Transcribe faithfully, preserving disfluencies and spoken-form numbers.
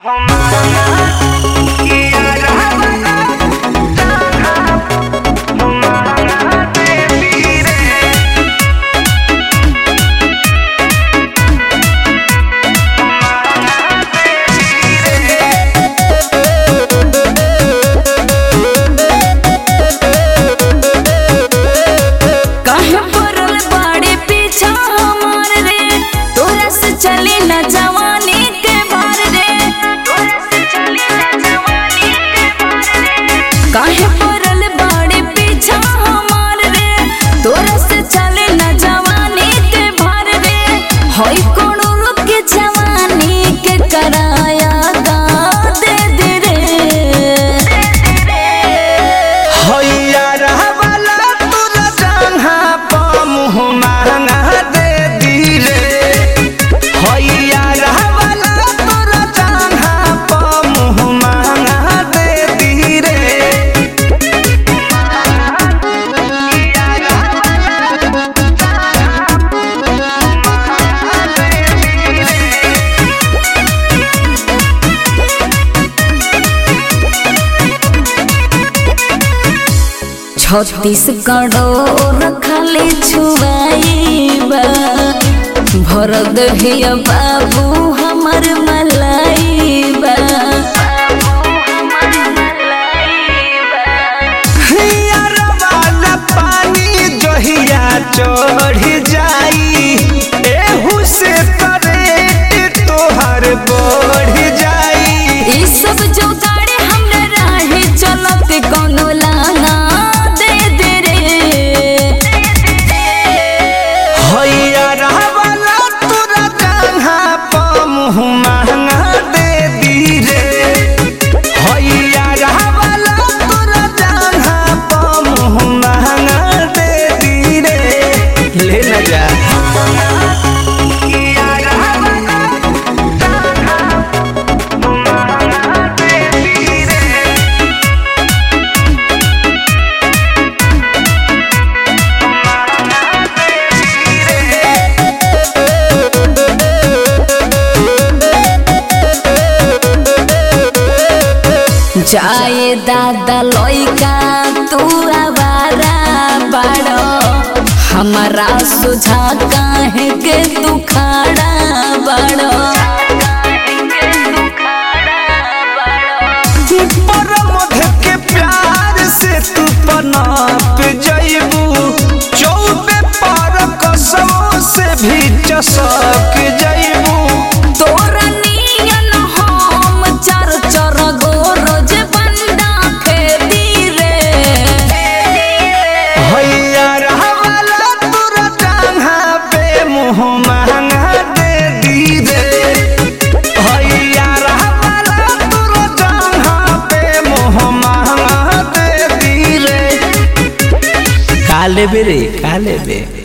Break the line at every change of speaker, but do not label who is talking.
काहे पड़ल बाड़े पीछा हमार रे, तोरा से चले न जवानी के भर रे। होई कोनो लोग के जवानी के कराया गा दे दे रे।
होइया रहवाला तोरा जंघा प मुँह महंगा दे दी रे। होइया रहवाला तोरा जंघा प मुँह महंगा दे दी रे।
छत्तीसगढ़ो रखले छुआईबा, भर दहिया बाबू हमर मलाइबा।
हियरवाला पानी जहिया चढ़ जाई, एहू से करेट तोहर बढ़ जाई।
ई सब जो गाड़ी हमरा राहे चलत कोनो लाना दे दे रे।
होइया रहवाला तोरा जंघा प मुँह महंगा दे दी रे। होइया रहवाला तोरा जंघा प मुँह महंगा दे दी रे। ले न जा
जाए दादा लइका तू आवारा बाड़ो, हमारा सुझा काहे के तू खड़ा बाड़ो।
परमध के प्यार से तू पनाप जइबू, चौबे पर कसमों से भी चसक जइबू।
तोरा नियन हम चर चर गो रोज बंदा फेदी रे।
होइया रहवाला तोरा जंघा पे मुँह महंगा दे दी रे। होइया रहवाला तोरा जंघा पे मुँह महंगा दे दी रे। का लेबे रे का लेबे।